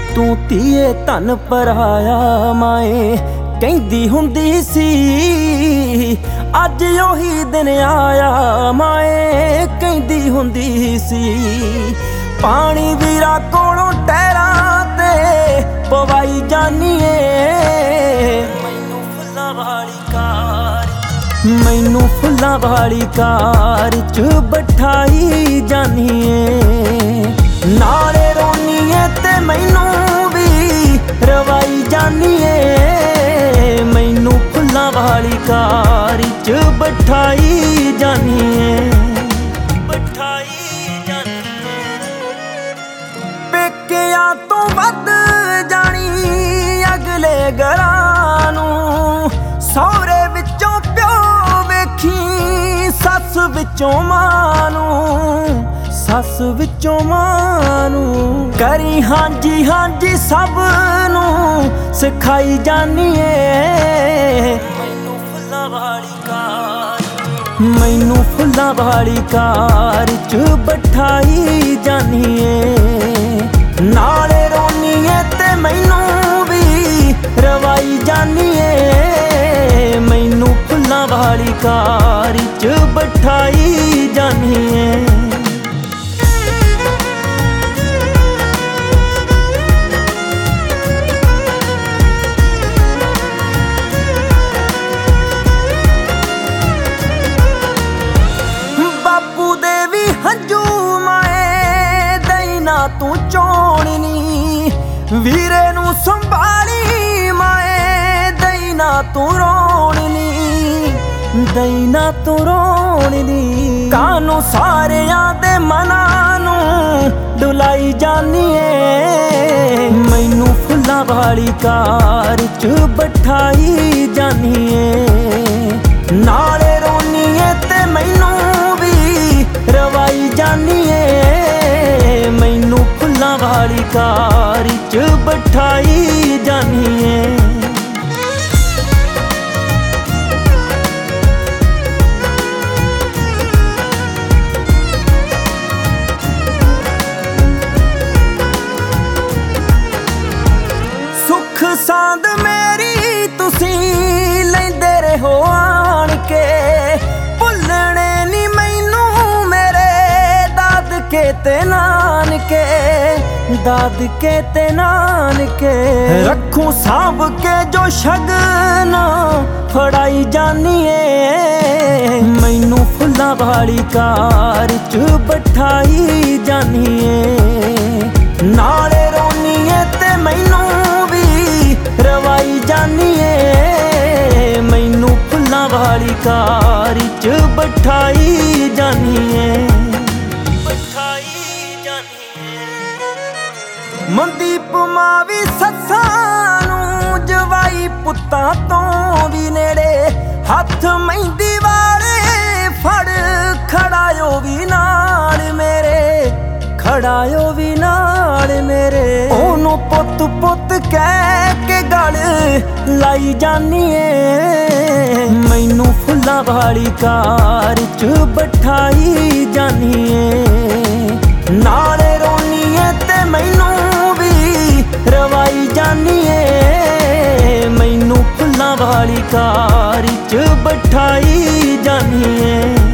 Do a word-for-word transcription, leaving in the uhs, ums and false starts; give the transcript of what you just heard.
ਤੂੰ ਧੀਏ ਧਨ ਪਰਾਇਆ ਮਾਏ ਕਹਿੰਦੀ ਹੁੰਦੀ ਸੀ। ਅੱਜ ਉਹੀ ਦਿਨ ਆਇਆ ਮਾਏ ਕਹਿੰਦੀ ਹੁੰਦੀ ਸੀ। ਪਾਣੀ ਵੀਰਾ ਕੋਲੋਂ ਟਹਿਰਾਂ ਤੇ ਪਵਾਈ ਜਾਨੀਏ। ਮੈਨੂੰ ਫੁੱਲਾਂ ਵਾਲੀ ਕਾਰ ਮੈਨੂੰ ਫੁੱਲਾਂ ਵਾਲੀ ਕਾਰ ਚ ਬਿਠਾਈ ਜਾਨੀਏ। ਨਾਲੇ ਰੋਨੀਏ ਤੇ ਮੈਨੂੰ ਵੀ ਰਵਾਈ ਜਾਨੀਏ। ਮੈਨੂੰ ਫੁੱਲਾਂ ਵਾਲੀ ਕਾਰ ਚ ਬਿਠਾਈ ਜਾਨੀਏ ਬਿਠਾਈ ਜਾਨੀਏ। ਪੇਕਿਆਂ ਤੋਂ ਵੱਧ ਜਾਣੀ ਅਗਲੇ ਘਰਾਂ ਨੂੰ। ਸਹੁਰੇ ਵਿੱਚੋਂ ਪਿਓ ਵੇਖੀ ਸੱਸ ਵਿੱਚੋਂ ਮਾਂ ਨੂੰ। ਸੱਸ ਵਿੱਚੋਂ ਮਾਂ ਨੂੰ ਕਰੀ ਹਾਂਜੀ ਹਾਂਜੀ ਸਭ ਨੂੰ ਸਿਖਾਈ ਜਾਨੀਏ। ਮੈਨੂੰ ਫੁੱਲਾਂ ਵਾਲੀ ਕਾਰ ਮੈਨੂੰ ਫੁੱਲਾਂ ਵਾਲੀ ਕਾਰ ਚ ਬਿਠਾਈ ਜਾਨੀਏ। ਨਾਲੇ ਰੋਨੀਏ ਤੇ ਮੈਨੂੰ ਵੀ ਰਵਾਈ ਜਾਨੀਏ। ਮੈਨੂੰ ਫੁੱਲਾਂ ਵਾਲੀ ਕਾਰ ਚ ਬਿਠਾਈ ਜਾਨੀਏ। ਤੂੰ ਚੋਣਨੀ ਵੀਰੇ ਨੂੰ ਸੰਭਾਲੀ ਮਾਏ। ਦਈ ਨਾ ਤੂੰ ਰੋਣਨੀ ਦਈ ਨਾ ਤੂੰ ਰੋਣਨੀ। ਕਾਨੂੰ ਸਾਰਿਆਂ ਦੇ ਮਨਾਂ ਨੂੰ ਡੁਲਾਈ ਜਾਨੀਏ। ਮੈਨੂੰ ਫੁੱਲਾਂ ਵਾਲੀ ਕਾਰ ਚ ਬਿਠਾਈ ਜਾਨੀਏ। ਨਾਲੇ ਰੋਨੀਏ ਤੇ ਮੈਨੂੰ ਵੀ ਰਵਾਈ ਜਾਨੀਏ। ਮੈਨੂੰ ਫੁੱਲਾਂ ਵਾਲੀ ਕਾਰ ਚ ਬਿਠਾਈ ਜਾਨੀਏ। ਸੁੱਖ ਸਾਂਦ ਮੇਰੀ ਤੁਸੀਂ ਲੈਂਦੇ ਰਹੋ ਆਣ ਕੇ। ਭੁੱਲਣੇ ਨੀ ਮੈਨੂੰ ਮੇਰੇ ਦਾਦਕੇ ਤੇ ਨਾਨਕੇ। ਦਾਦਕੇ ਤੇ ਨਾਨਕੇ ਰੱਖੂ ਸਾਂਭ ਕੇ ਜੋ ਸ਼ਗਨ ਫੜਾਈ ਜਾਨੀਏ। ਮੈਨੂੰ ਫੁੱਲਾਂ ਵਾਲੀ ਕਾਰ ਚ ਬਿਠਾਈ ਜਾਨੀਏ। ਨਾਲੇ ਰੋਨੀਏ ਤੇ ਮੈਨੂੰ ਵੀ ਰਵਾਈ ਜਾਨੀਏ। ਮੈਨੂੰ ਫੁੱਲਾਂ ਵਾਲੀ ਕਾਰ ਚ ਬਿਠਾਈ ਜਾਨੀਏ ਬਿਠਾਈ ਜਾਨੀਏ। ਮਨਦੀਪ ਮਾਂ ਵੀ ਸੱਸਾਂ ਨੂੰ ਜਵਾਈ ਪੁੱਤਾਂ ਤੋਂ ਵੀ ਨੇੜੇ। ਹੱਥ ਮਹਿੰਦੀ ਵਾਲੇ ਫੜ ਖੜਾਇਓ ਵੀ ਨਾਲ ਮੇਰੇ ਖੜਾਇਓ ਵੀ ਨਾਲ ਮੇਰੇ। ਉਹਨੂੰ ਪੁੱਤ ਪੁੱਤ ਕਹਿ ਕੇ ਗਲ ਲਾਈ ਜਾਨੀਏ। ਮੈਨੂੰ ਫੁੱਲਾਂ ਵਾਲੀ ਕਾਰ ਚ ਬਿਠਾਈ ਜਾਨੀਏ। ਨਾਲੇ ਰੋਨੀਏ ਤੇ ਮੈਨੂੰ ਵੀ ਰਵਾਈ ਜਾਨੀਏ। ਮੈਨੂੰ ਫੁੱਲਾਂ ਵਾਲੀ ਕਾਰ ਚ ਬਿਠਾਈ ਜਾਨੀਏ।